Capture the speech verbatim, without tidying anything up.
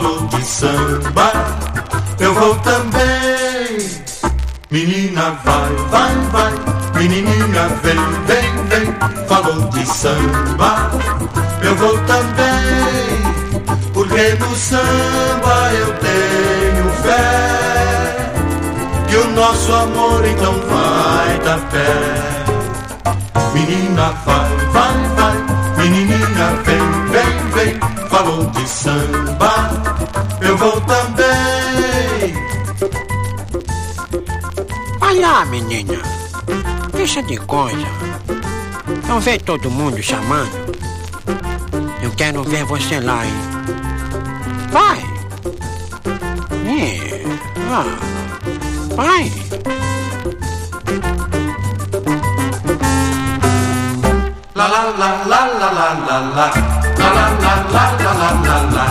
falou de samba, eu vou também. Menina vai, vai, vai, menininha vem, vem, vem. Falou de samba, eu vou também. Porque no samba eu tenho fé que o nosso amor então vai dar pé. Menina vai, vai, vai, menininha vem, vem, vem. Falou de samba, eu vou também. Vai lá, menina, deixa de coisa. Não vê todo mundo chamando? Eu quero ver você lá, hein? Vai! É. Ah. Vai! La la la la la la la la la la la la la la la.